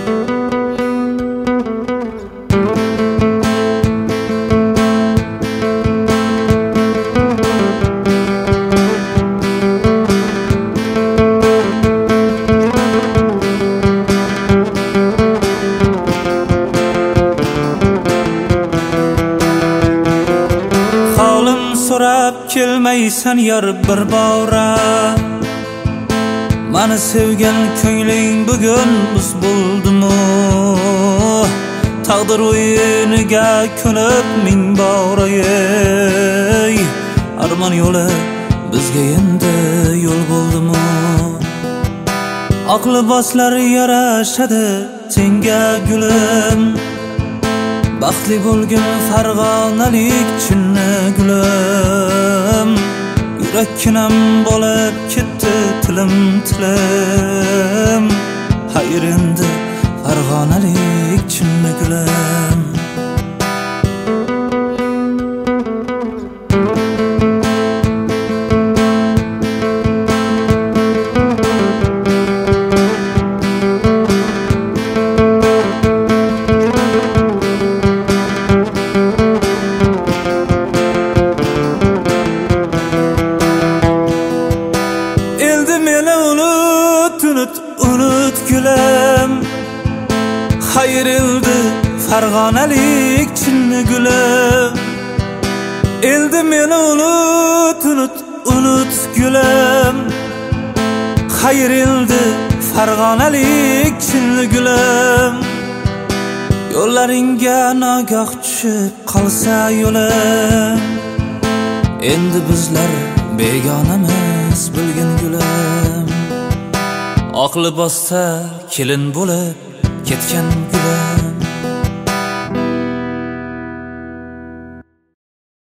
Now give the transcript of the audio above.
Kelmaysan yar bir bora Mani sevgan ko'ngling bugun buz bo'ldimu Taqdir o'yiniga ko'nib ming borayey Armon yo'li bizga endi yo'l bo'ldimu Oq liboslar yarashadi senga gulim Baxtli bo'lgin farg'onalik chinni gulim Yurakkinam bo'lib ketdi tilim Hayr endi farg'onalik chinni gulim Unut gülüm Hayır ildi farg'onalik chinni gulim Eldi meni unut gülüm Hayır ildi farg'onalik chinni gulim Yo'llaringga nagah tushib qolsa yo'lim Endi bizlar begonamiz bilgin gulim Oq libosda kelin bo'lib ketgan gulim